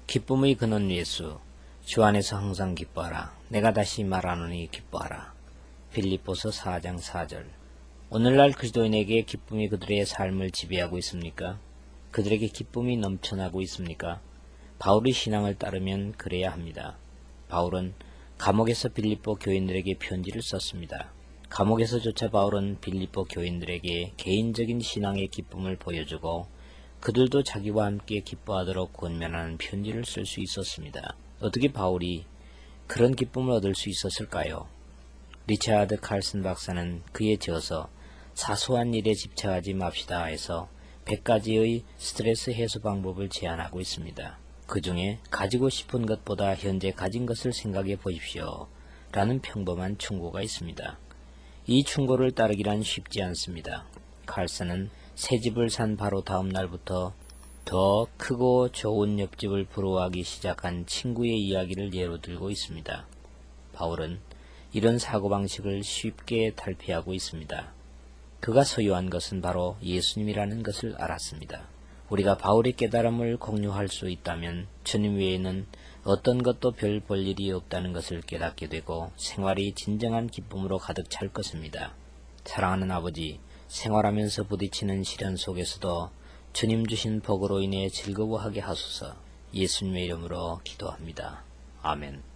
기쁨의 근원 예수, 주 안에서 항상 기뻐하라. 내가 다시 말하노니 기뻐하라. 빌립보서 4장 4절. 오늘날 그리스도인에게 기쁨이 그들의 삶을 지배하고 있습니까? 그들에게 기쁨이 넘쳐나고 있습니까? 바울의 신앙을 따르면 그래야 합니다. 바울은 감옥에서 빌립보 교인들에게 편지를 썼습니다. 감옥에서조차 바울은 빌립보 교인들에게 개인적인 신앙의 기쁨을 보여주고 그들도 자기와 함께 기뻐하도록 권면하는 편지를 쓸 수 있었습니다. 어떻게 바울이 그런 기쁨을 얻을 수 있었을까요? 리차드 칼슨 박사는 그에 저어서 사소한 일에 집착하지 맙시다 해서 100가지의 스트레스 해소 방법을 제안하고 있습니다. 그 중에 가지고 싶은 것보다 현재 가진 것을 생각해 보십시오 라는 평범한 충고가 있습니다. 이 충고를 따르기란 쉽지 않습니다. 칼슨은 새 집을 산 바로 다음 날부터 더 크고 좋은 옆집을 부러워하기 시작한 친구의 이야기를 예로 들고 있습니다. 바울은 이런 사고방식을 쉽게 탈피하고 있습니다. 그가 소유한 것은 바로 예수님이라는 것을 알았습니다. 우리가 바울의 깨달음을 공유할 수 있다면 주님 외에는 어떤 것도 별 볼 일이 없다는 것을 깨닫게 되고 생활이 진정한 기쁨으로 가득 찰 것입니다. 사랑하는 아버지, 생활하면서 부딪히는 시련 속에서도 주님 주신 복으로 인해 즐거워하게 하소서. 예수님의 이름으로 기도합니다. 아멘.